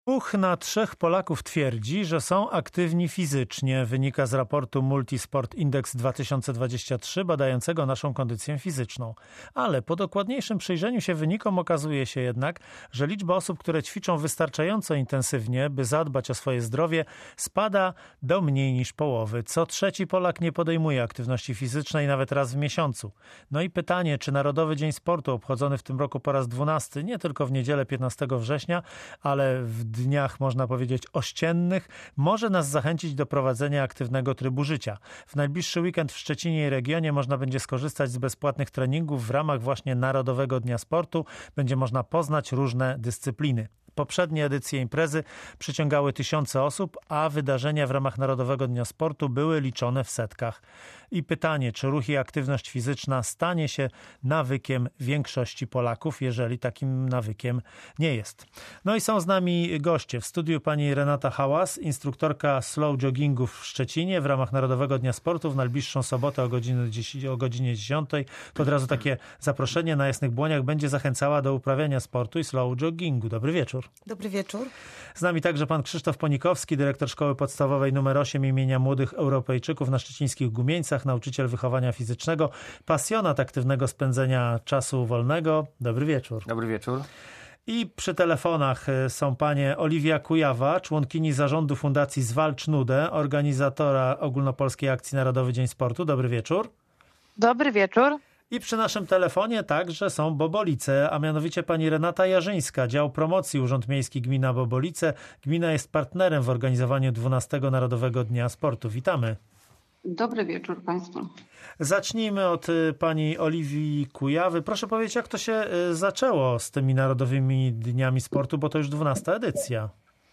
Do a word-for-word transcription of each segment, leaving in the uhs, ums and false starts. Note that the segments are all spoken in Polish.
Dwóch na trzech Polaków twierdzi, że są aktywni fizycznie. Wynika z raportu Multisport Index dwa tysiące dwadzieścia trzy badającego naszą kondycję fizyczną. Ale po dokładniejszym przyjrzeniu się wynikom okazuje się jednak, że liczba osób, które ćwiczą wystarczająco intensywnie, by zadbać o swoje zdrowie, spada do mniej niż połowy. Co trzeci Polak nie podejmuje aktywności fizycznej nawet raz w miesiącu. No i pytanie, czy Narodowy Dzień Sportu, obchodzony w tym roku po raz dwunasty, nie tylko w niedzielę piętnastego września, ale w dniach, można powiedzieć, ościennych, może nas zachęcić do prowadzenia aktywnego trybu życia. W najbliższy weekend w Szczecinie i regionie można będzie skorzystać z bezpłatnych treningów w ramach właśnie Narodowego Dnia Sportu. Będzie można poznać różne dyscypliny. Poprzednie edycje imprezy przyciągały tysiące osób, a wydarzenia w ramach Narodowego Dnia Sportu były liczone w setkach. I pytanie, czy ruch i aktywność fizyczna stanie się nawykiem większości Polaków, jeżeli takim nawykiem nie jest. No i są z nami goście. W studiu pani Renata Hałas, instruktorka slow joggingu w Szczecinie w ramach Narodowego Dnia Sportu w najbliższą sobotę o godzinie, o godzinie dziesiątej. To od razu takie zaproszenie na Jasnych Błoniach będzie zachęcała do uprawiania sportu i slow joggingu. Dobry wieczór. Dobry wieczór. Z nami także pan Krzysztof Ponikowski, dyrektor Szkoły Podstawowej numer osiem imienia Młodych Europejczyków na szczecińskich Gumieńcach, nauczyciel wychowania fizycznego, pasjonat aktywnego spędzenia czasu wolnego. Dobry wieczór. Dobry wieczór. I przy telefonach są panie Oliwia Kujawa, członkini zarządu Fundacji Zwalcz Nudę, organizatora ogólnopolskiej akcji Narodowy Dzień Sportu. Dobry wieczór. Dobry wieczór. I przy naszym telefonie także są Bobolice, a mianowicie pani Renata Jarzyńska, dział promocji Urząd Miejski Gmina Bobolice. Gmina jest partnerem w organizowaniu dwunastego Narodowego Dnia Sportu. Witamy. Dobry wieczór Państwu. Zacznijmy od pani Oliwii Kujawy. Proszę powiedzieć, jak to się zaczęło z tymi Narodowymi Dniami Sportu, bo to już dwunasta edycja.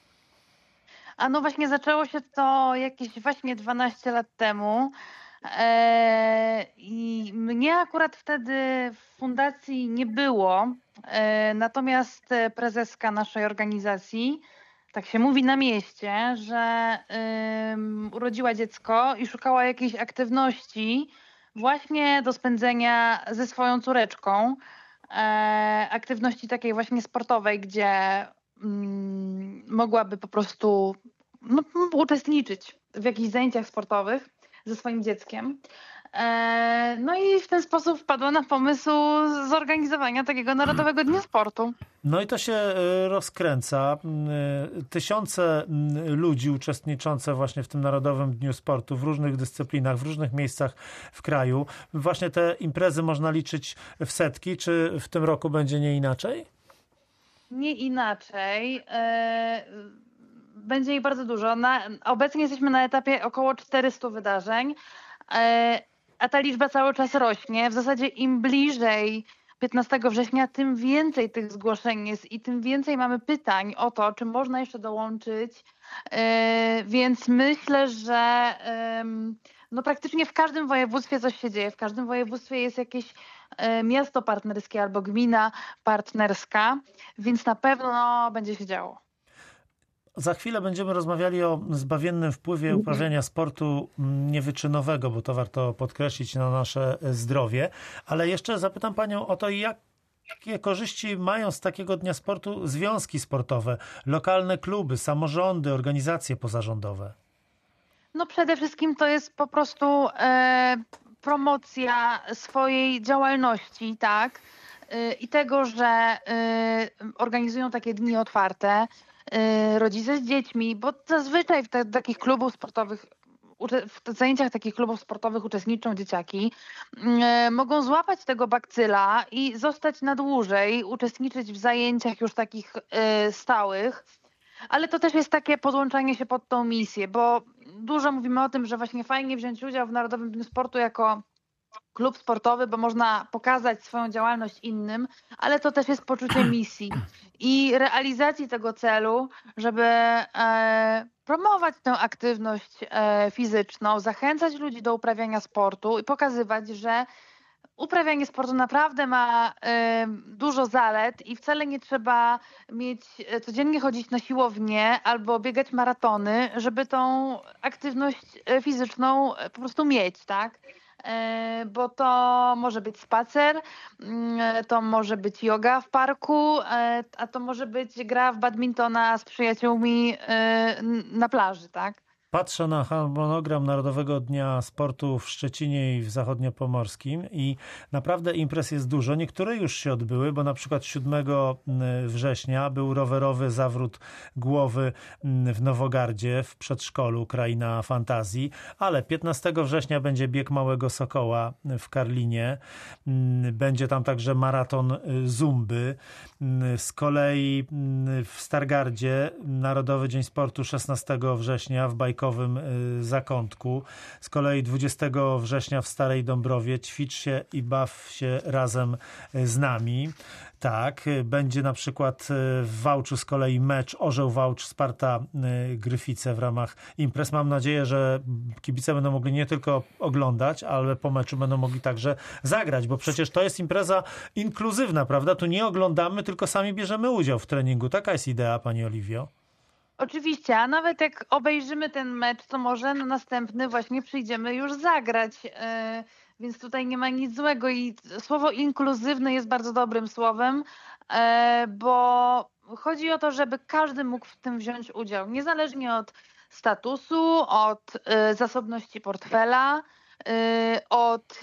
A no właśnie zaczęło się to jakieś właśnie dwanaście lat temu. I mnie akurat wtedy w fundacji nie było, natomiast prezeska naszej organizacji, tak się mówi na mieście, że urodziła dziecko i szukała jakiejś aktywności właśnie do spędzenia ze swoją córeczką, aktywności takiej właśnie sportowej, gdzie mogłaby po prostu no, uczestniczyć w jakichś zajęciach sportowych ze swoim dzieckiem. No i w ten sposób wpadła na pomysł zorganizowania takiego Narodowego Dnia Sportu. No i to się rozkręca. Tysiące ludzi uczestniczące właśnie w tym Narodowym Dniu Sportu w różnych dyscyplinach, w różnych miejscach w kraju. Właśnie te imprezy można liczyć w setki. Czy w tym roku będzie nie inaczej? Nie inaczej. Będzie ich bardzo dużo. Na, obecnie jesteśmy na etapie około czterystu wydarzeń, a ta liczba cały czas rośnie. W zasadzie im bliżej piętnastego września, tym więcej tych zgłoszeń jest i tym więcej mamy pytań o to, czy można jeszcze dołączyć. Więc myślę, że no praktycznie w każdym województwie coś się dzieje. W każdym województwie jest jakieś miasto partnerskie albo gmina partnerska, więc na pewno będzie się działo. Za chwilę będziemy rozmawiali o zbawiennym wpływie uprawiania sportu niewyczynowego, bo to warto podkreślić, na nasze zdrowie. Ale jeszcze zapytam panią o to, jakie korzyści mają z takiego dnia sportu związki sportowe, lokalne kluby, samorządy, organizacje pozarządowe? No przede wszystkim to jest po prostu e, promocja swojej działalności, tak? E, I tego, że e, organizują takie dni otwarte, rodzice z dziećmi, bo zazwyczaj w te, takich klubów sportowych, w zajęciach takich klubów sportowych uczestniczą dzieciaki, mogą złapać tego bakcyla i zostać na dłużej, uczestniczyć w zajęciach już takich stałych, ale to też jest takie podłączanie się pod tą misję, bo dużo mówimy o tym, że właśnie fajnie wziąć udział w Narodowym Dniu Sportu jako klub sportowy, bo można pokazać swoją działalność innym, ale to też jest poczucie misji i realizacji tego celu, żeby e, promować tę aktywność e, fizyczną, zachęcać ludzi do uprawiania sportu i pokazywać, że uprawianie sportu naprawdę ma e, dużo zalet i wcale nie trzeba mieć, codziennie chodzić na siłownię albo biegać maratony, żeby tą aktywność fizyczną po prostu mieć, tak? bo to może być spacer, to może być yoga w parku, a to może być gra w badmintona z przyjaciółmi na plaży, tak? Patrzę na harmonogram Narodowego Dnia Sportu w Szczecinie i w Zachodniopomorskim i naprawdę imprez jest dużo. Niektóre już się odbyły, bo na przykład siódmego września był rowerowy zawrót głowy w Nowogardzie w przedszkolu Kraina Fantazji, ale piętnastego września będzie bieg Małego Sokoła w Karlinie. Będzie tam także maraton zumby. Z kolei w Stargardzie Narodowy Dzień Sportu szesnastego września w Bajkowym Zakątku. Z kolei dwudziestego września w Starej Dąbrowie ćwicz się i baw się razem z nami. Tak, będzie na przykład w Wałczu z kolei mecz Orzeł Wałcz Sparta Gryfice w ramach imprez. Mam nadzieję, że kibice będą mogli nie tylko oglądać, ale po meczu będą mogli także zagrać, bo przecież to jest impreza inkluzywna, prawda? Tu nie oglądamy, tylko sami bierzemy udział w treningu. Taka jest idea, pani Oliwio. Oczywiście, a nawet jak obejrzymy ten mecz, to może na następny właśnie przyjdziemy już zagrać, więc tutaj nie ma nic złego i słowo inkluzywny jest bardzo dobrym słowem, bo chodzi o to, żeby każdy mógł w tym wziąć udział, niezależnie od statusu, od zasobności portfela, od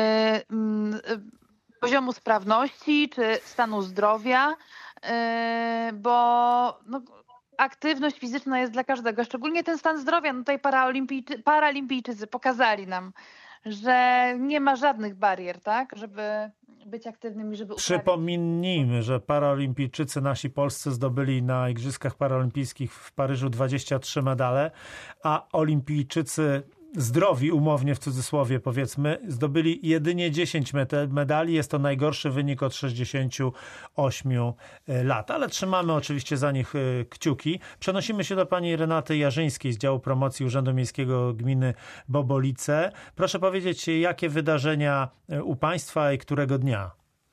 poziomu sprawności czy stanu zdrowia, bo no, aktywność fizyczna jest dla każdego, szczególnie ten stan zdrowia. No tutaj paraolimpijczy, paralimpijczycy pokazali nam, że nie ma żadnych barier, tak, żeby być aktywnymi, żeby uprawiać. Przypomnijmy, że paraolimpijczycy nasi polscy zdobyli na Igrzyskach Paralimpijskich w Paryżu dwadzieścia trzy medale, a olimpijczycy zdrowi, umownie w cudzysłowie powiedzmy, zdobyli jedynie dziesięć medali. Jest to najgorszy wynik od sześćdziesięciu ośmiu lat. Ale trzymamy oczywiście za nich kciuki. Przenosimy się do pani Renaty Jarzyńskiej z działu promocji Urzędu Miejskiego Gminy Bobolice. Proszę powiedzieć, jakie wydarzenia u państwa i którego dnia?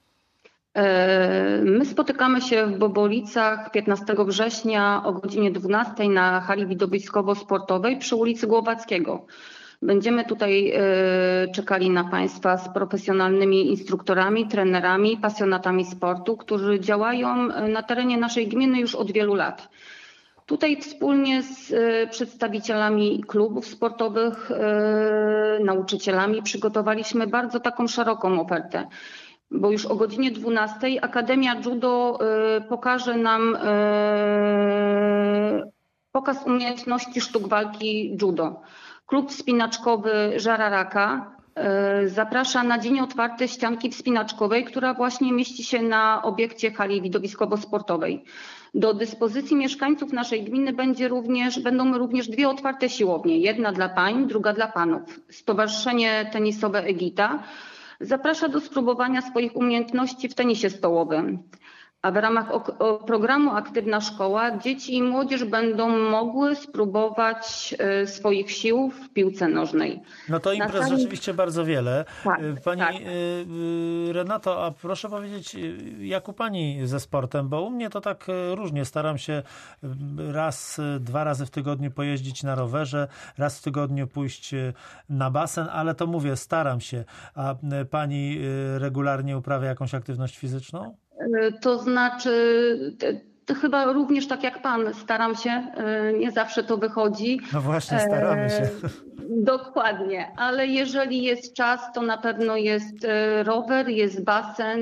My spotykamy się w Bobolicach piętnastego września o godzinie dwunastej na hali widowiskowo-sportowej przy ulicy Głowackiego. Będziemy tutaj czekali na państwa z profesjonalnymi instruktorami, trenerami, pasjonatami sportu, którzy działają na terenie naszej gminy już od wielu lat. Tutaj wspólnie z przedstawicielami klubów sportowych, nauczycielami przygotowaliśmy bardzo taką szeroką ofertę. Bo już o godzinie dwunastej Akademia Judo pokaże nam pokaz umiejętności sztuk walki judo. Klub wspinaczkowy Żararaka zaprasza na dzień otwarty ścianki wspinaczkowej, która właśnie mieści się na obiekcie hali widowiskowo-sportowej. Do dyspozycji mieszkańców naszej gminy będzie również, będą również dwie otwarte siłownie. Jedna dla pań, druga dla panów. Stowarzyszenie Tenisowe Egita zaprasza do spróbowania swoich umiejętności w tenisie stołowym. A w ramach programu Aktywna Szkoła dzieci i młodzież będą mogły spróbować swoich sił w piłce nożnej. No to imprez sali... rzeczywiście bardzo wiele. Tak, pani tak. Renato, a proszę powiedzieć, jak u pani ze sportem? Bo u mnie to tak różnie. Staram się raz, dwa razy w tygodniu pojeździć na rowerze, raz w tygodniu pójść na basen, ale to mówię, staram się. A pani regularnie uprawia jakąś aktywność fizyczną? To znaczy, to chyba również tak jak pan, staram się, nie zawsze to wychodzi. No właśnie, staramy się. Dokładnie, ale jeżeli jest czas, to na pewno jest rower, jest basen,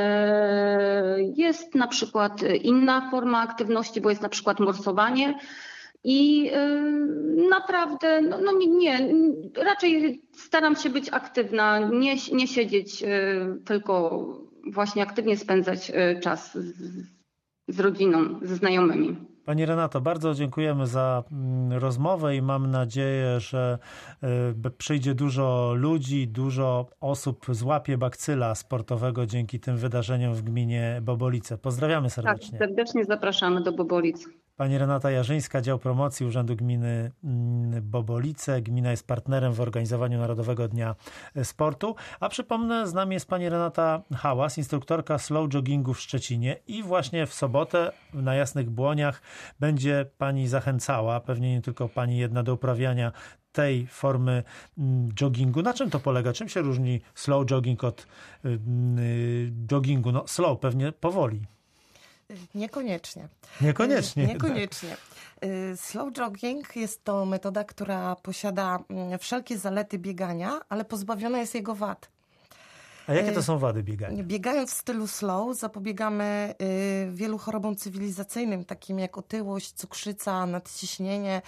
jest na przykład inna forma aktywności, bo jest na przykład morsowanie. I naprawdę, no, no nie, raczej staram się być aktywna, nie, nie siedzieć tylko właśnie aktywnie spędzać czas z, z rodziną, ze znajomymi. Pani Renato, bardzo dziękujemy za rozmowę i mam nadzieję, że przyjdzie dużo ludzi, dużo osób złapie bakcyla sportowego dzięki tym wydarzeniom w gminie Bobolice. Pozdrawiamy serdecznie. Tak, serdecznie zapraszamy do Bobolic. Pani Renata Jarzyńska, dział promocji Urzędu Gminy Bobolice. Gmina jest partnerem w organizowaniu Narodowego Dnia Sportu. A przypomnę, z nami jest pani Renata Hałas, instruktorka slow joggingu w Szczecinie i właśnie w sobotę na Jasnych Błoniach będzie pani zachęcała, pewnie nie tylko pani jedna, do uprawiania tej formy joggingu. Na czym to polega? Czym się różni slow jogging od joggingu? No slow, pewnie powoli. Niekoniecznie. Niekoniecznie. Niekoniecznie. Slow jogging jest to metoda, która posiada wszelkie zalety biegania, ale pozbawiona jest jego wad. A jakie to są wady biegania? Biegając w stylu slow zapobiegamy wielu chorobom cywilizacyjnym, takim jak otyłość, cukrzyca, nadciśnienie.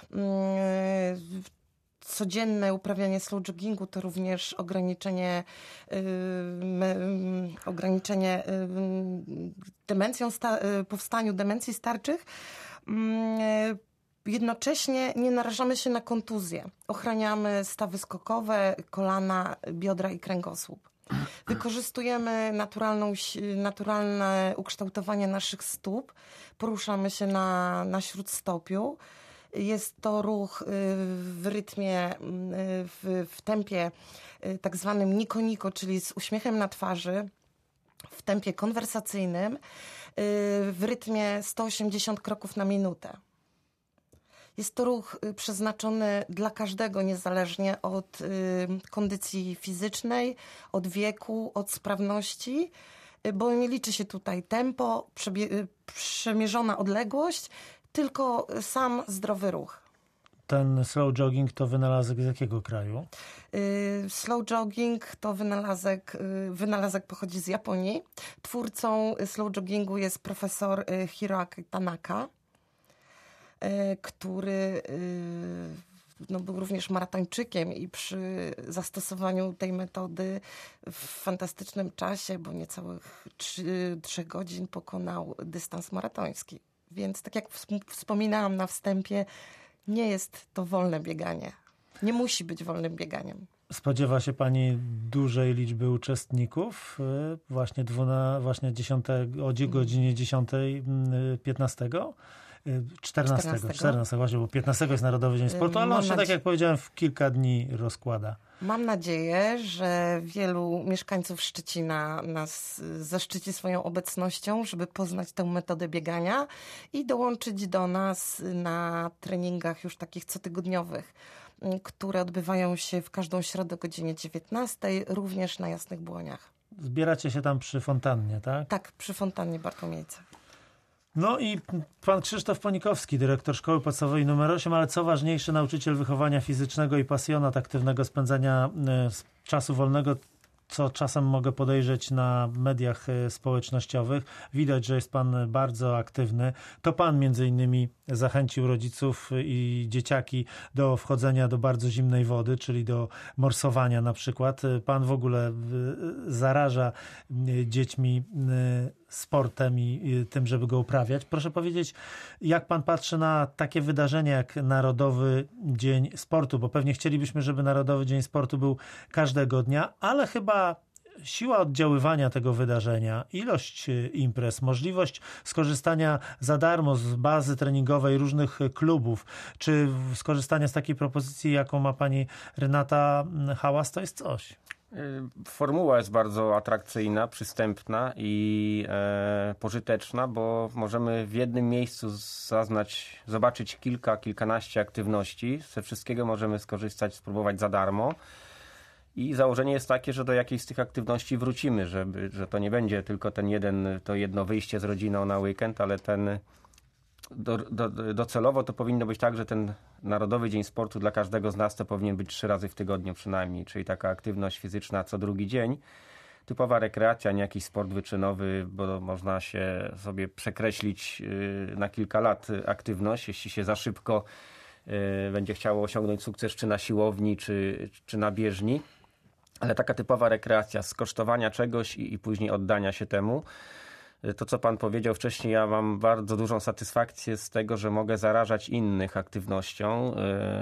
Codzienne uprawianie slow joggingu to również ograniczenie, yy, yy, ograniczenie yy, demencją, sta, yy, powstaniu demencji starczych. Yy, jednocześnie nie narażamy się na kontuzję. Ochraniamy stawy skokowe, kolana, biodra i kręgosłup. Wykorzystujemy naturalną, naturalne ukształtowanie naszych stóp. Poruszamy się na, na śródstopiu. Jest to ruch w rytmie, w, w tempie tak zwanym niko-niko, czyli z uśmiechem na twarzy, w tempie konwersacyjnym, w rytmie sto osiemdziesiąt kroków na minutę. Jest to ruch przeznaczony dla każdego, niezależnie od kondycji fizycznej, od wieku, od sprawności, bo nie liczy się tutaj tempo, przemierzona odległość, tylko sam zdrowy ruch. Ten slow jogging to wynalazek z jakiego kraju? Slow jogging to wynalazek, wynalazek pochodzi z Japonii. Twórcą slow joggingu jest profesor Hiroaki Tanaka, który no, był również maratończykiem i przy zastosowaniu tej metody w fantastycznym czasie, bo niecałych trzy godzin pokonał dystans maratoński. Więc tak jak wspominałam na wstępie, nie jest to wolne bieganie. Nie musi być wolnym bieganiem. Spodziewa się pani dużej liczby uczestników właśnie, dwuna, właśnie dziesiątego, o godzinie dziesiątej piętnastego? czternastego, czternastego właśnie, bo piętnastego jest Narodowy Dzień Sportu, ale on się, tak jak powiedziałem, w kilka dni rozkłada. Mam nadzieję, że wielu mieszkańców Szczecina nas zaszczyci swoją obecnością, żeby poznać tę metodę biegania i dołączyć do nas na treningach już takich cotygodniowych, które odbywają się w każdą środę o godzinie dziewiętnastej, również na Jasnych Błoniach. Zbieracie się tam przy fontannie, tak? Tak, przy fontannie Bartłomiejca. No i pan Krzysztof Ponikowski, dyrektor Szkoły Podstawowej numer osiem, ale co ważniejsze, nauczyciel wychowania fizycznego i pasjonat aktywnego spędzania czasu wolnego, co czasem mogę podejrzeć na mediach społecznościowych. Widać, że jest pan bardzo aktywny. To pan między innymi zachęcił rodziców i dzieciaki do wchodzenia do bardzo zimnej wody, czyli do morsowania na przykład. Pan w ogóle zaraża dziećmi sportem i tym, żeby go uprawiać. Proszę powiedzieć, jak pan patrzy na takie wydarzenie jak Narodowy Dzień Sportu, bo pewnie chcielibyśmy, żeby Narodowy Dzień Sportu był każdego dnia, ale chyba siła oddziaływania tego wydarzenia, ilość imprez, możliwość skorzystania za darmo z bazy treningowej różnych klubów, czy skorzystania z takiej propozycji, jaką ma pani Renata Hałas, to jest coś. Formuła jest bardzo atrakcyjna, przystępna i e, pożyteczna, bo możemy w jednym miejscu zaznać, zobaczyć kilka, kilkanaście aktywności. Ze wszystkiego możemy skorzystać, spróbować za darmo. I założenie jest takie, że do jakiejś z tych aktywności wrócimy, żeby, że to nie będzie tylko ten jeden, to jedno wyjście z rodziną na weekend, ale ten do, do, docelowo to powinno być tak, że ten Narodowy Dzień Sportu dla każdego z nas to powinien być trzy razy w tygodniu przynajmniej, czyli taka aktywność fizyczna co drugi dzień. Typowa rekreacja, nie jakiś sport wyczynowy, bo można się sobie przekreślić na kilka lat aktywność, jeśli się za szybko będzie chciało osiągnąć sukces czy na siłowni, czy, czy na bieżni. Ale taka typowa rekreacja, skosztowania czegoś i, i później oddania się temu. To, co pan powiedział wcześniej, ja mam bardzo dużą satysfakcję z tego, że mogę zarażać innych aktywnością.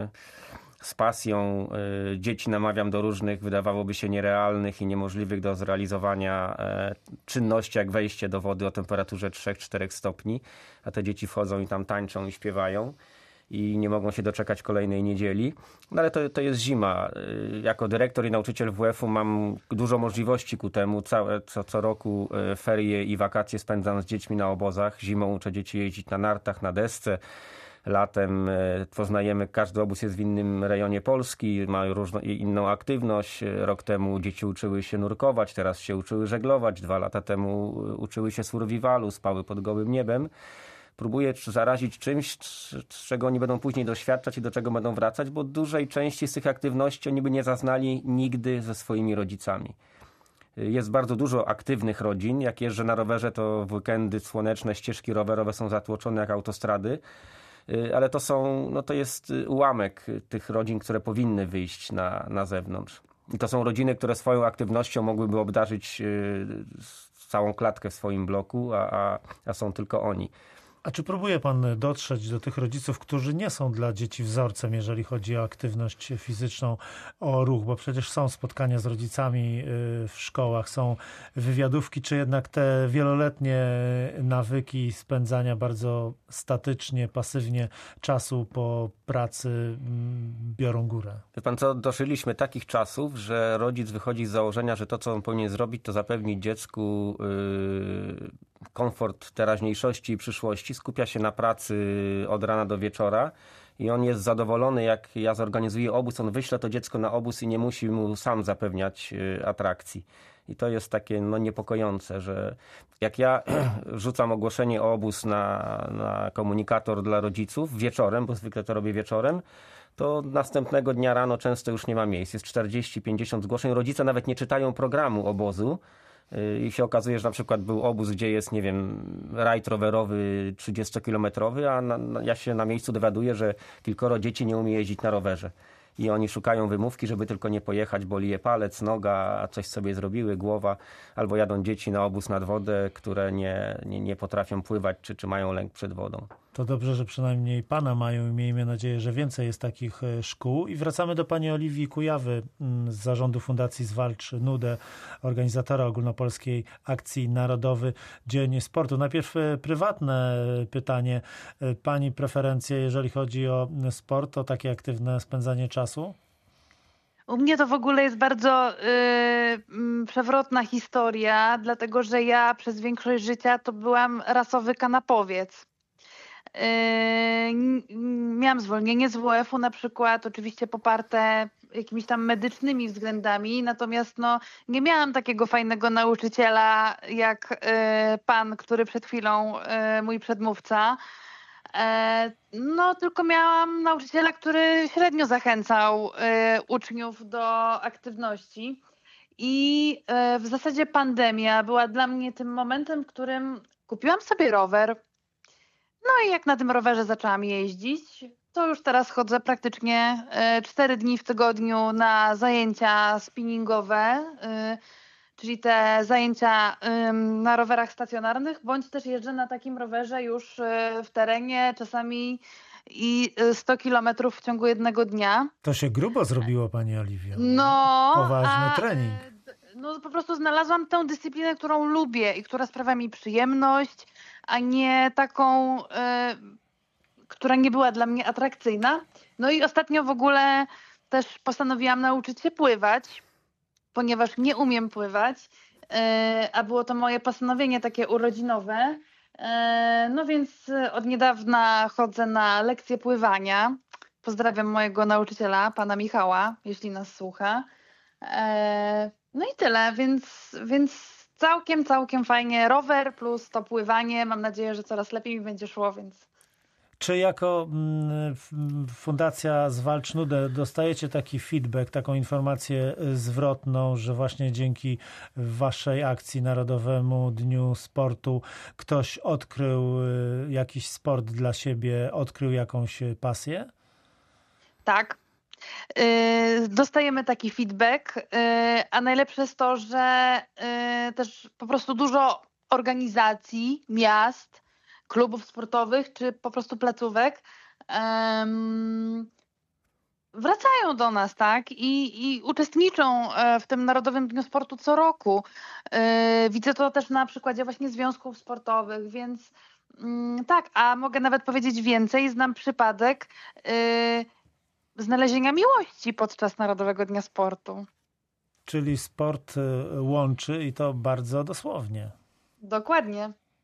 Z pasją dzieci namawiam do różnych, wydawałoby się nierealnych i niemożliwych do zrealizowania czynności, jak wejście do wody o temperaturze trzy cztery stopni, a te dzieci wchodzą i tam tańczą i śpiewają i nie mogą się doczekać kolejnej niedzieli. No ale to, to jest zima. Jako dyrektor i nauczyciel W F u mam dużo możliwości ku temu. Całe, co, co roku ferie i wakacje spędzam z dziećmi na obozach. Zimą uczę dzieci jeździć na nartach, na desce. latem poznajemy, każdy obóz jest w innym rejonie Polski, mają różną, inną aktywność. Rok temu dzieci uczyły się nurkować, teraz się uczyły żeglować, dwa lata temu uczyły się survivalu, spały pod gołym niebem. Próbuję zarazić czymś, z czego oni będą później doświadczać i do czego będą wracać, bo dużej części z tych aktywności oni by nie zaznali nigdy ze swoimi rodzicami. Jest bardzo dużo aktywnych rodzin. Jak jeżdżę na rowerze, to w weekendy słoneczne ścieżki rowerowe są zatłoczone jak autostrady, ale to są, no to jest ułamek tych rodzin, które powinny wyjść na, na zewnątrz. I to są rodziny, które swoją aktywnością mogłyby obdarzyć całą klatkę w swoim bloku, a, a, a są tylko oni. A czy próbuje pan dotrzeć do tych rodziców, którzy nie są dla dzieci wzorcem, jeżeli chodzi o aktywność fizyczną, o ruch? Bo przecież są spotkania z rodzicami w szkołach, są wywiadówki, czy jednak te wieloletnie nawyki spędzania bardzo statycznie, pasywnie czasu po pracy biorą górę? Wie pan co, dożyliśmy takich czasów, że rodzic wychodzi z założenia, że to, co on powinien zrobić, to zapewnić dziecku yy, komfort teraźniejszości i przyszłości, skupia się na pracy od rana do wieczora i on jest zadowolony, jak ja zorganizuję obóz, on wyśle to dziecko na obóz i nie musi mu sam zapewniać atrakcji. I to jest takie no, niepokojące, że jak ja rzucam ogłoszenie o obóz na, na komunikator dla rodziców wieczorem, bo zwykle to robię wieczorem, to następnego dnia rano często już nie ma miejsc. Jest czterdzieści pięćdziesiąt zgłoszeń. Rodzice nawet nie czytają programu obozu. I się okazuje, że na przykład był obóz, gdzie jest, nie wiem, rajd rowerowy trzydziestokilometrowy, a na, na, ja się na miejscu dowiaduję, że kilkoro dzieci nie umie jeździć na rowerze. I oni szukają wymówki, żeby tylko nie pojechać, boli je palec, noga, a coś sobie zrobiły, głowa. Albo jadą dzieci na obóz nad wodę, które nie, nie, nie potrafią pływać, czy, czy mają lęk przed wodą. To dobrze, że przynajmniej pana mają i miejmy nadzieję, że więcej jest takich szkół. I wracamy do pani Oliwii Kujawy z zarządu Fundacji Zwalcz Nudę, organizatora ogólnopolskiej akcji Narodowy Dzień Sportu. Najpierw prywatne pytanie. Pani preferencje, jeżeli chodzi o sport, o takie aktywne spędzanie czasu? U mnie to w ogóle jest bardzo yy, przewrotna historia, dlatego że ja przez większość życia to byłam rasowy kanapowiec. Yy, miałam zwolnienie z W F u na przykład, oczywiście poparte jakimiś tam medycznymi względami, natomiast no, nie miałam takiego fajnego nauczyciela jak yy, pan, który przed chwilą, yy, mój przedmówca. No, tylko miałam nauczyciela, który średnio zachęcał y, uczniów do aktywności i y, w zasadzie pandemia była dla mnie tym momentem, w którym kupiłam sobie rower. No i jak na tym rowerze zaczęłam jeździć, to już teraz chodzę praktycznie cztery dni w tygodniu na zajęcia spinningowe, y, czyli te zajęcia na rowerach stacjonarnych, bądź też jeżdżę na takim rowerze już w terenie, czasami i sto kilometrów w ciągu jednego dnia. To się grubo zrobiło, pani Oliwio. No, poważny a, trening. No po prostu znalazłam tę dyscyplinę, którą lubię i która sprawia mi przyjemność, a nie taką, y, która nie była dla mnie atrakcyjna. No i ostatnio w ogóle też postanowiłam nauczyć się pływać, ponieważ nie umiem pływać, a było to moje postanowienie takie urodzinowe. No więc od niedawna chodzę na lekcje pływania. Pozdrawiam mojego nauczyciela, pana Michała, jeśli nas słucha. No i tyle, więc, więc całkiem, całkiem fajnie. Rower plus to pływanie. Mam nadzieję, że coraz lepiej mi będzie szło, więc... Czy jako Fundacja Zwalcz Nudę dostajecie taki feedback, taką informację zwrotną, że właśnie dzięki waszej akcji Narodowemu Dniu Sportu ktoś odkrył jakiś sport dla siebie, odkrył jakąś pasję? Tak. Dostajemy taki feedback, a najlepsze jest to, że też po prostu dużo organizacji, miast, klubów sportowych czy po prostu placówek um, wracają do nas, tak? I, i uczestniczą w tym Narodowym Dniu Sportu co roku. Widzę to też na przykładzie właśnie związków sportowych, więc um, tak, a mogę nawet powiedzieć więcej. Znam przypadek y, znalezienia miłości podczas Narodowego Dnia Sportu. Czyli sport łączy i to bardzo dosłownie. Dokładnie.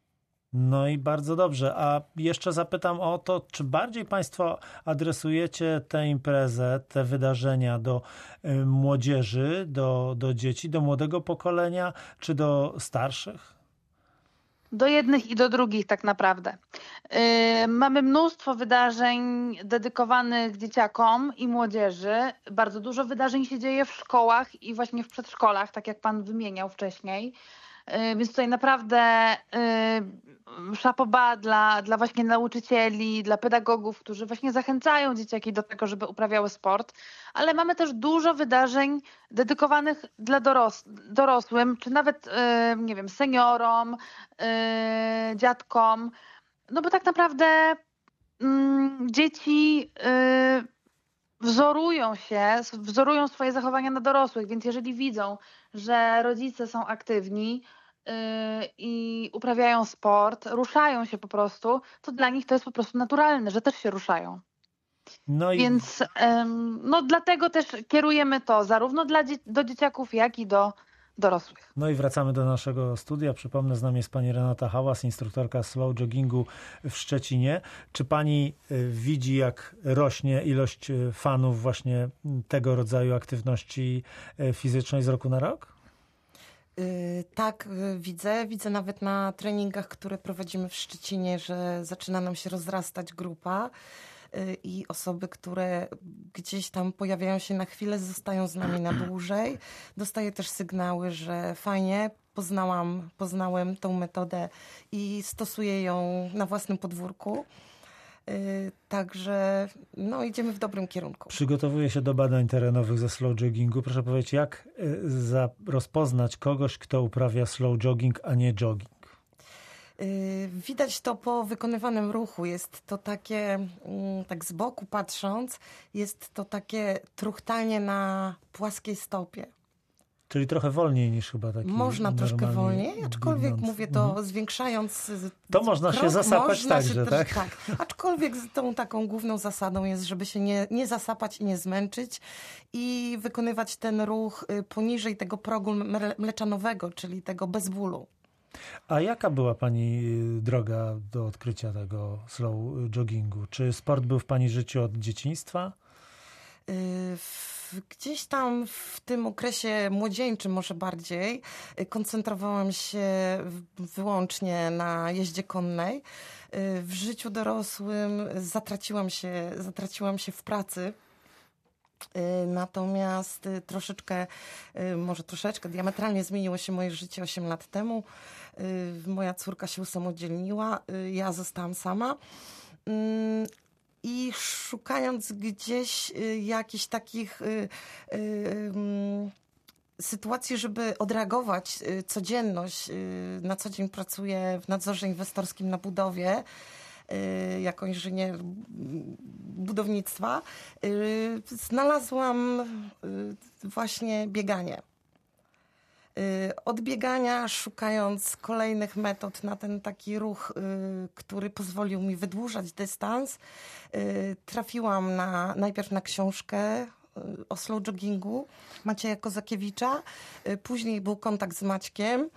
No i bardzo dobrze. A jeszcze zapytam o to, czy bardziej Państwo adresujecie tę imprezę, te wydarzenia do y, młodzieży, do, do dzieci, do młodego pokolenia, czy do starszych? Do jednych i do drugich tak naprawdę. Yy, mamy mnóstwo wydarzeń dedykowanych dzieciakom i młodzieży. Bardzo dużo wydarzeń się dzieje w szkołach i właśnie w przedszkolach, tak jak Pan wymieniał wcześniej. Yy, więc tutaj naprawdę yy, szapoba dla, dla właśnie nauczycieli, dla pedagogów, którzy właśnie zachęcają dzieciaki do tego, żeby uprawiały sport. Ale mamy też dużo wydarzeń dedykowanych dla doros dorosłym, czy nawet, yy, nie wiem, seniorom, yy, dziadkom. No bo tak naprawdę yy, dzieci yy, wzorują się, wzorują swoje zachowania na dorosłych, więc jeżeli widzą, że rodzice są aktywni yy, i uprawiają sport, ruszają się po prostu, to dla nich to jest po prostu naturalne, że też się ruszają. No i... Więc ym, no dlatego też kierujemy to zarówno dla dzie do dzieciaków, jak i do dorosłych. No i wracamy do naszego studia. Przypomnę, z nami jest pani Renata Hałas, instruktorka slow joggingu w Szczecinie. Czy pani widzi, jak rośnie ilość fanów właśnie tego rodzaju aktywności fizycznej z roku na rok? Yy, tak, yy, widzę. Widzę nawet na treningach, które prowadzimy w Szczecinie, że zaczyna nam się rozrastać grupa. I osoby, które gdzieś tam pojawiają się na chwilę, zostają z nami na dłużej. Dostaję też sygnały, że fajnie, poznałam, poznałem tą metodę i stosuję ją na własnym podwórku. Także no, idziemy w dobrym kierunku. Przygotowuję się do badań terenowych ze slow joggingu. Proszę powiedzieć, jak za, rozpoznać kogoś, kto uprawia slow jogging, a nie jogging? Widać to po wykonywanym ruchu. Jest to takie, tak z boku patrząc, jest to takie truchtanie na płaskiej stopie. Czyli trochę wolniej niż chyba taki Można troszkę wolniej, aczkolwiek biegnąc. mówię to mhm. zwiększając To można krok, się zasapać także, się tak? tak? Aczkolwiek tą taką główną zasadą jest, żeby się nie, nie zasapać i nie zmęczyć i wykonywać ten ruch poniżej tego progu mleczanowego, czyli tego bez bólu. A jaka była pani droga do odkrycia tego slow joggingu? Czy sport był w pani życiu od dzieciństwa? Gdzieś tam w tym okresie młodzieńczym może bardziej koncentrowałam się wyłącznie na jeździe konnej. W życiu dorosłym zatraciłam się, zatraciłam się w pracy. Natomiast troszeczkę, może troszeczkę, diametralnie zmieniło się moje życie osiem lat temu. Moja córka się usamodzielniła, ja zostałam sama. I szukając gdzieś jakichś takich sytuacji, żeby odreagować codzienność, na co dzień pracuję w nadzorze inwestorskim na budowie, jako inżynier budownictwa, znalazłam właśnie bieganie. Od biegania, szukając kolejnych metod na ten taki ruch, który pozwolił mi wydłużać dystans, trafiłam na, najpierw na książkę o slow joggingu Macieja Kozakiewicza, później był kontakt z Maćkiem.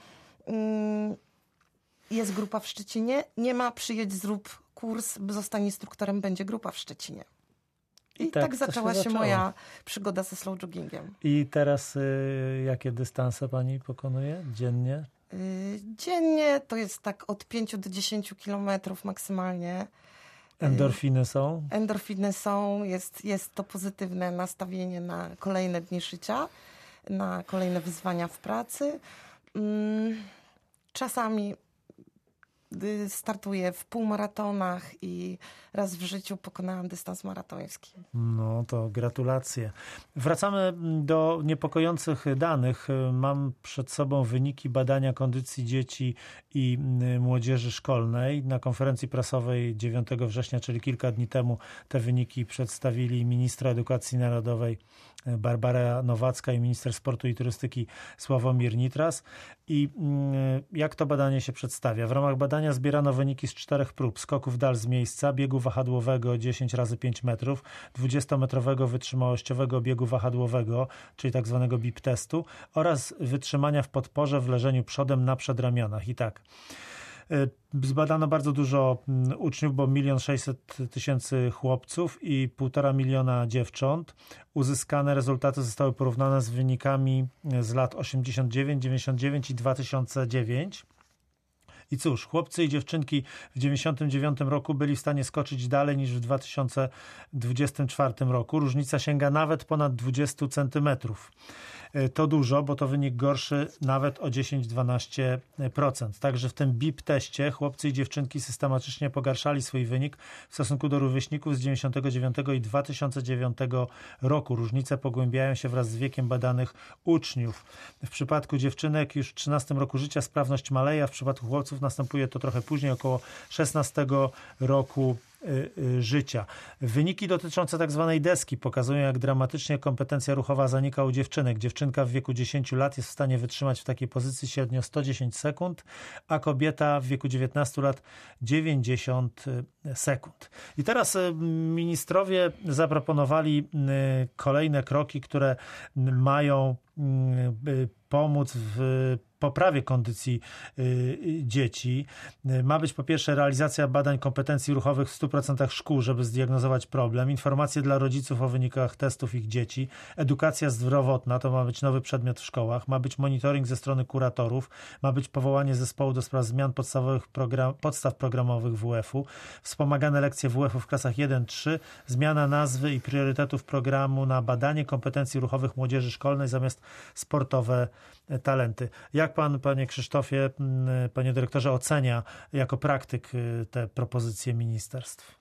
Jest grupa w Szczecinie, nie ma, przyjedź, zrób kurs, zostań instruktorem, będzie grupa w Szczecinie. I, I tak, tak zaczęła się, się moja przygoda ze slow joggingiem. I teraz y, jakie dystanse pani pokonuje dziennie? Y, dziennie to jest tak od pięciu do dziesięciu kilometrów maksymalnie. Endorfiny są? Endorfiny są, jest, jest to pozytywne nastawienie na kolejne dni życia, na kolejne wyzwania w pracy. Mm, czasami startuję w półmaratonach i raz w życiu pokonałam dystans maratoński. No to gratulacje. Wracamy do niepokojących danych. Mam przed sobą wyniki badania kondycji dzieci i młodzieży szkolnej. Na konferencji prasowej dziewiątego września, czyli kilka dni temu, te wyniki przedstawili ministra edukacji narodowej Barbara Nowacka i minister sportu i turystyki Sławomir Nitras. I jak to badanie się przedstawia? W ramach badania zbierano wyniki z czterech prób: skoku w dal z miejsca, biegu wahadłowego dziesięć razy pięć metrów, dwudziestometrowego wytrzymałościowego biegu wahadłowego, czyli tak zwanego B I P testu, oraz wytrzymania w podporze w leżeniu przodem na przedramionach. I tak, Zbadano bardzo dużo uczniów, bo milion sześćset tysięcy chłopców i półtora miliona dziewcząt. Uzyskane rezultaty zostały porównane z wynikami z lat osiemdziesiąt dziewięć, dziewięćdziesiąt dziewięć i dwa tysiące dziewięć. I cóż, chłopcy i dziewczynki w dziewięćdziesiątym dziewiątym roku byli w stanie skoczyć dalej niż w dwa tysiące dwudziestym czwartym roku. Różnica sięga nawet ponad dwadzieścia centymetrów. To dużo, bo to wynik gorszy nawet o dziesięć do dwunastu procent. Także w tym B I P teście chłopcy i dziewczynki systematycznie pogarszali swój wynik w stosunku do rówieśników z dziewięćdziesiątego dziewiątego i dwa tysiące dziewiątego roku. Różnice pogłębiają się wraz z wiekiem badanych uczniów. W przypadku dziewczynek już w trzynastym roku życia sprawność maleje, a w przypadku chłopców następuje to trochę później, około szesnastego roku życia. Wyniki dotyczące tak zwanej deski pokazują, jak dramatycznie kompetencja ruchowa zanika u dziewczynek. Dziewczynka w wieku dziesięciu lat jest w stanie wytrzymać w takiej pozycji średnio sto dziesięć sekund, a kobieta w wieku dziewiętnastu lat dziewięćdziesiąt sekund. I teraz ministrowie zaproponowali kolejne kroki, które mają pomóc w poprawie kondycji y, dzieci. Ma być po pierwsze realizacja badań kompetencji ruchowych w stu procentach szkół, żeby zdiagnozować problem, informacje dla rodziców o wynikach testów ich dzieci, edukacja zdrowotna, to ma być nowy przedmiot w szkołach, ma być monitoring ze strony kuratorów, ma być powołanie zespołu do spraw zmian podstawowych program, podstaw programowych W F-u, wspomagane lekcje W F-u w klasach jeden trzy, zmiana nazwy i priorytetów programu na badanie kompetencji ruchowych młodzieży szkolnej zamiast sportowe talenty. Jak pan, panie Krzysztofie, panie dyrektorze, ocenia jako praktyk te propozycje ministerstw?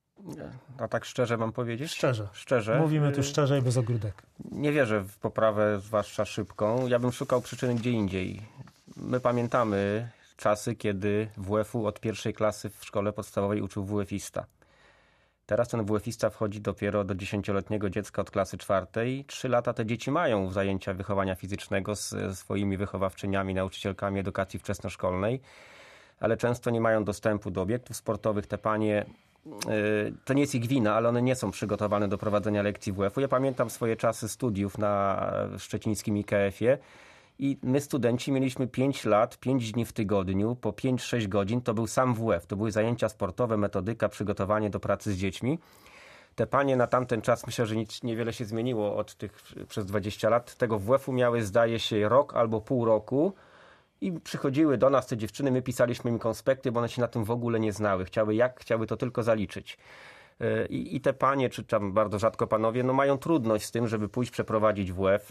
A tak szczerze mam powiedzieć? Szczerze. Szczerze. Mówimy tu szczerze i bez ogródek. Nie wierzę w poprawę, zwłaszcza szybką. Ja bym szukał przyczyny gdzie indziej. My pamiętamy czasy, kiedy W F-u od pierwszej klasy w szkole podstawowej uczył W F-ista. Teraz ten W F-ista wchodzi dopiero do dziesięcioletniego dziecka od klasy czwartej. Trzy lata te dzieci mają zajęcia wychowania fizycznego z swoimi wychowawczyniami, nauczycielkami edukacji wczesnoszkolnej, ale często nie mają dostępu do obiektów sportowych. Te panie, to nie jest ich wina, ale one nie są przygotowane do prowadzenia lekcji W F-u. Ja pamiętam swoje czasy studiów na szczecińskim I K F-ie. I my studenci mieliśmy pięć lat, pięć dni w tygodniu, po pięć sześć godzin. To był sam W F. To były zajęcia sportowe, metodyka, przygotowanie do pracy z dziećmi. Te panie na tamten czas, myślę, że nic, niewiele się zmieniło od tych przez dwadzieścia lat. Tego W F-u miały, zdaje się, rok albo pół roku. I przychodziły do nas te dziewczyny, my pisaliśmy im konspekty, bo one się na tym w ogóle nie znały. Chciały jak? Chciały to tylko zaliczyć. I, i te panie, czy tam bardzo rzadko panowie, no mają trudność z tym, żeby pójść przeprowadzić W F.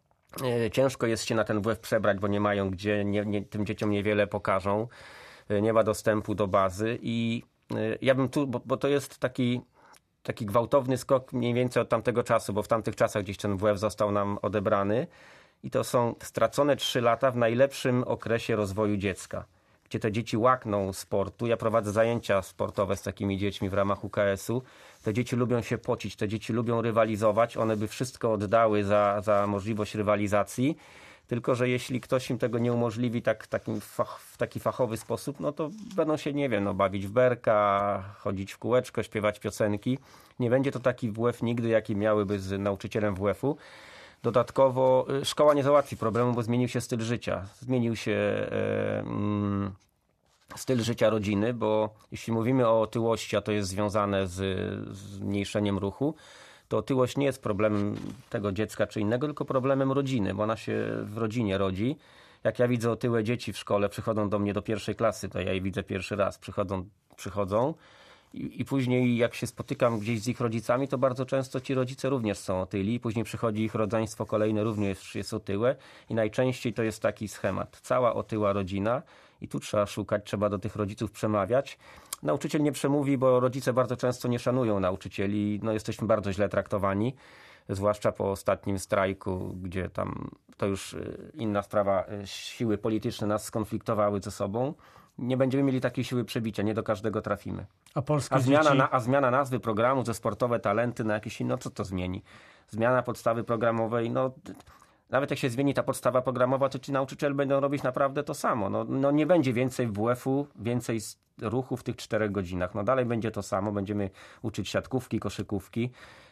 Ciężko jest się na ten W F przebrać, bo nie mają gdzie, nie, nie, tym dzieciom niewiele pokażą. Nie ma dostępu do bazy i ja bym tu, bo, bo to jest taki, taki gwałtowny skok mniej więcej od tamtego czasu, bo w tamtych czasach gdzieś ten W F został nam odebrany i to są stracone trzy lata w najlepszym okresie rozwoju dziecka, gdzie te dzieci łakną sportu. Ja prowadzę zajęcia sportowe z takimi dziećmi w ramach U K S-u. Te dzieci lubią się pocić, te dzieci lubią rywalizować. One by wszystko oddały za, za możliwość rywalizacji. Tylko że jeśli ktoś im tego nie umożliwi tak, takim fach, w taki fachowy sposób, no to będą się, nie wiem, no, bawić w berka, chodzić w kółeczko, śpiewać piosenki. Nie będzie to taki W F nigdy, jaki miałyby z nauczycielem W F-u. Dodatkowo szkoła nie załatwi problemu, bo zmienił się styl życia. Zmienił się e, mm, styl życia rodziny, bo jeśli mówimy o otyłości, a to jest związane z, z zmniejszeniem ruchu, to otyłość nie jest problemem tego dziecka czy innego, tylko problemem rodziny, bo ona się w rodzinie rodzi. Jak ja widzę otyłe dzieci w szkole, przychodzą do mnie do pierwszej klasy, to ja je widzę pierwszy raz, przychodzą, przychodzą. I, I później jak się spotykam gdzieś z ich rodzicami, to bardzo często ci rodzice również są otyli. I później przychodzi ich rodzeństwo kolejne, również jest otyłe. I najczęściej to jest taki schemat. Cała otyła rodzina i tu trzeba szukać, trzeba do tych rodziców przemawiać. Nauczyciel nie przemówi, bo rodzice bardzo często nie szanują nauczycieli. No, jesteśmy bardzo źle traktowani, zwłaszcza po ostatnim strajku, gdzie tam to już inna sprawa, siły polityczne nas skonfliktowały ze sobą. Nie będziemy mieli takiej siły przebicia, nie do każdego trafimy. A, polskie a, zmiana, dzieci... na, a zmiana nazwy programu ze sportowe talenty na jakieś inne, no co to zmieni? Zmiana podstawy programowej, no nawet jak się zmieni ta podstawa programowa, to ci nauczyciele będą robić naprawdę to samo. No, no nie będzie więcej W F-u, więcej ruchu w tych czterech godzinach. No dalej będzie to samo, będziemy uczyć siatkówki, koszykówki.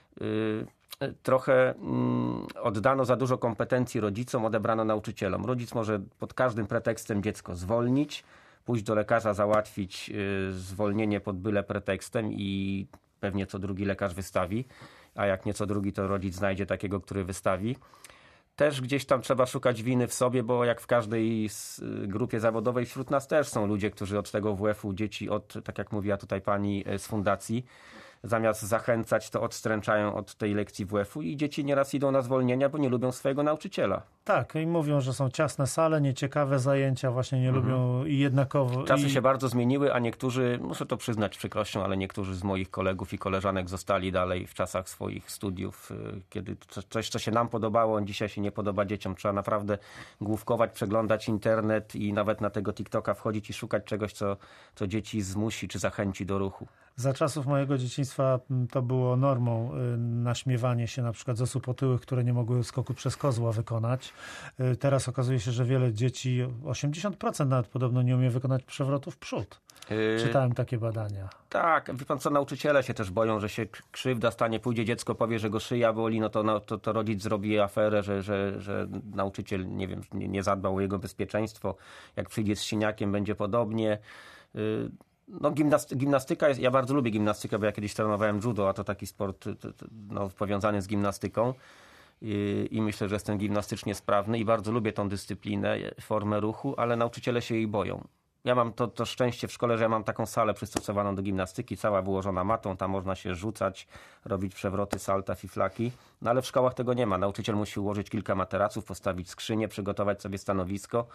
Yy, trochę yy, oddano za dużo kompetencji rodzicom, odebrano nauczycielom. Rodzic może pod każdym pretekstem dziecko zwolnić, pójść do lekarza, załatwić zwolnienie pod byle pretekstem i pewnie co drugi lekarz wystawi, a jak nie co drugi, to rodzic znajdzie takiego, który wystawi. Też gdzieś tam trzeba szukać winy w sobie, bo jak w każdej grupie zawodowej wśród nas też są ludzie, którzy od tego W F-u dzieci, od, tak jak mówiła tutaj pani z fundacji, zamiast zachęcać, to odstręczają od tej lekcji W F-u i dzieci nieraz idą na zwolnienia, bo nie lubią swojego nauczyciela. Tak, i mówią, że są ciasne sale, nieciekawe zajęcia, właśnie nie mhm. lubią i jednakowo... Czasy i... się bardzo zmieniły, a niektórzy, muszę to przyznać z przykrością, ale niektórzy z moich kolegów i koleżanek zostali dalej w czasach swoich studiów, kiedy coś, co się nam podobało, dzisiaj się nie podoba dzieciom. Trzeba naprawdę główkować, przeglądać internet i nawet na tego TikToka wchodzić i szukać czegoś, co, co dzieci zmusi czy zachęci do ruchu. Za czasów mojego dzieciństwa to było normą naśmiewanie się na przykład z osób otyłych, które nie mogły skoku przez kozła wykonać. Teraz okazuje się, że wiele dzieci, osiemdziesiąt procent nawet podobno nie umie wykonać przewrotu w przód. Yy... Czytałem takie badania. Tak, wie pan co, nauczyciele się też boją, że się krzywda stanie, pójdzie dziecko, powie, że go szyja boli, no to, no, to, to rodzic zrobi aferę, że, że, że nauczyciel, nie wiem, nie, nie zadbał o jego bezpieczeństwo. Jak przyjdzie z siniakiem, będzie podobnie. Yy... No, gimnastyka, gimnastyka jest, ja bardzo lubię gimnastykę, bo ja kiedyś trenowałem judo, a to taki sport no, powiązany z gimnastyką I, i myślę, że jestem gimnastycznie sprawny i bardzo lubię tą dyscyplinę, formę ruchu, ale nauczyciele się jej boją. Ja mam to, to szczęście w szkole, że ja mam taką salę przystosowaną do gimnastyki, cała wyłożona matą, tam można się rzucać, robić przewroty, salta, fiflaki, no ale w szkołach tego nie ma. Nauczyciel musi ułożyć kilka materaców, postawić skrzynię, przygotować sobie stanowisko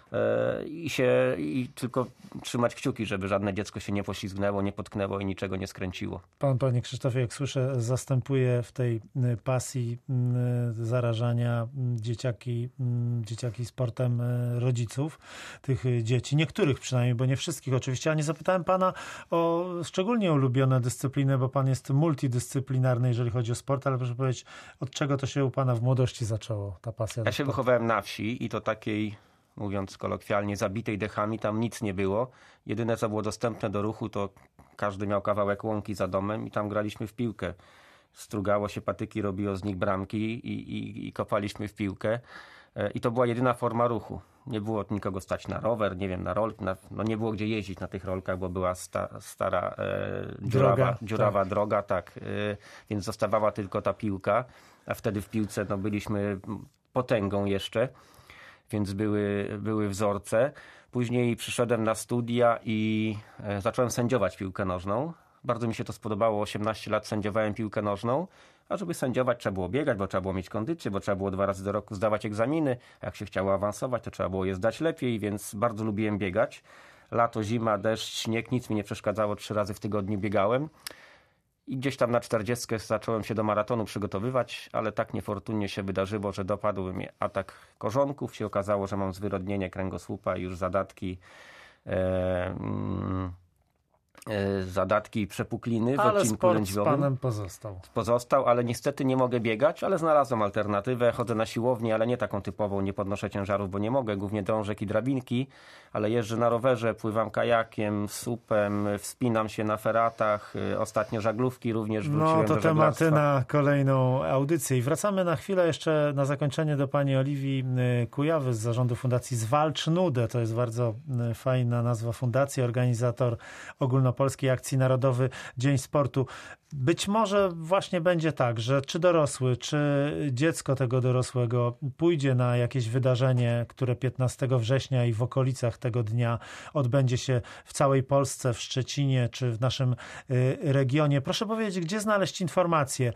i się i tylko trzymać kciuki, żeby żadne dziecko się nie poślizgnęło, nie potknęło i niczego nie skręciło. Pan, panie Krzysztofie, jak słyszę, zastępuje w tej pasji zarażania dzieciaki, dzieciaki sportem rodziców tych dzieci, niektórych przynajmniej, bo nie wszystkich oczywiście, a nie zapytałem pana o szczególnie ulubione dyscypliny, bo pan jest multidyscyplinarny, jeżeli chodzi o sport, ale proszę powiedzieć, od czego to się u pana w młodości zaczęło, ta pasja? Ja się sportu? Wychowałem na wsi i to takiej, mówiąc kolokwialnie, zabitej dechami, tam nic nie było. Jedyne, co było dostępne do ruchu, to każdy miał kawałek łąki za domem i tam graliśmy w piłkę. Strugało się patyki, robiło z nich bramki i, i, i kopaliśmy w piłkę. I to była jedyna forma ruchu. Nie było nikogo stać na rower, nie wiem, na rolki. Na, no nie było gdzie jeździć na tych rolkach, bo była sta, stara e, dziurawa, droga, dziurawa tak. droga, tak. E, więc zostawała tylko ta piłka, a wtedy w piłce no, byliśmy potęgą jeszcze. Więc były, były wzorce. Później przyszedłem na studia i e, zacząłem sędziować piłkę nożną. Bardzo mi się to spodobało. osiemnaście lat sędziowałem piłkę nożną. A żeby sędziować, trzeba było biegać, bo trzeba było mieć kondycję, bo trzeba było dwa razy do roku zdawać egzaminy. A jak się chciało awansować, to trzeba było je zdać lepiej, więc bardzo lubiłem biegać. Lato, zima, deszcz, śnieg, nic mi nie przeszkadzało. Trzy razy w tygodniu biegałem. I gdzieś tam na czterdziestkę zacząłem się do maratonu przygotowywać, ale tak niefortunnie się wydarzyło, że dopadł mnie atak korzonków. Się okazało, że mam zwyrodnienie kręgosłupa i już zadatki e, mm, e, zadatki przepukliny w ale odcinku sport lędźwiowym. Z panem pozostał. Pozostał, ale niestety nie mogę biegać, ale znalazłem alternatywę. Chodzę na siłownię, ale nie taką typową, nie podnoszę ciężarów, bo nie mogę, głównie drążek i drabinki, ale jeżdżę na rowerze, pływam kajakiem, supem, wspinam się na feratach, ostatnio żaglówki również wróciłem No to do tematy żeglarstwa. na kolejną audycję. I wracamy na chwilę jeszcze na zakończenie do pani Oliwii Kujawy z zarządu Fundacji Zwalcz Nudę. To jest bardzo fajna nazwa fundacji, organizator ogólnopolskiej akcji Narodowy Dzień Sportu. Być może właśnie będzie tak, że czy dorosły, czy dziecko tego dorosłego pójdzie na jakieś wydarzenie, które piętnastego września i w okolicach tego dnia odbędzie się w całej Polsce, w Szczecinie, czy w naszym regionie. Proszę powiedzieć, gdzie znaleźć informacje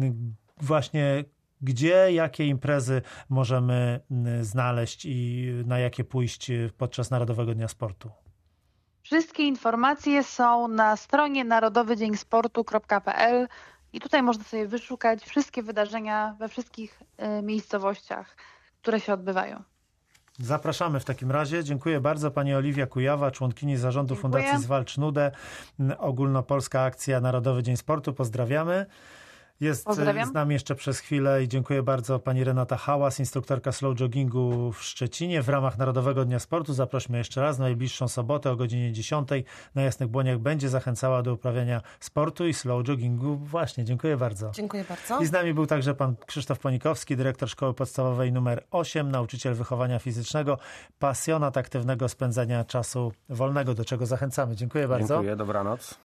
właśnie, gdzie, jakie imprezy możemy znaleźć i na jakie pójść podczas Narodowego Dnia Sportu? Wszystkie informacje są na stronie narodowy dzień sportu kropka p l i tutaj można sobie wyszukać wszystkie wydarzenia we wszystkich y, miejscowościach, które się odbywają. Zapraszamy w takim razie. Dziękuję bardzo. Pani Oliwia Kujawa, członkini zarządu Dziękuję. Fundacji Zwalcz Nudę, ogólnopolska akcja Narodowy Dzień Sportu. Pozdrawiamy. Jest Pozdrawiam. z nami jeszcze przez chwilę i dziękuję bardzo pani Renata Hałas, instruktorka slow joggingu w Szczecinie. W ramach Narodowego Dnia Sportu zaprośmy jeszcze raz na najbliższą sobotę o godzinie dziesiątej na Jasnych Błoniach będzie zachęcała do uprawiania sportu i slow joggingu. Właśnie, dziękuję bardzo. Dziękuję bardzo. I z nami był także pan Krzysztof Ponikowski, dyrektor Szkoły Podstawowej numer osiem, nauczyciel wychowania fizycznego, pasjonat aktywnego spędzania czasu wolnego, do czego zachęcamy. Dziękuję bardzo. Dziękuję, dobranoc.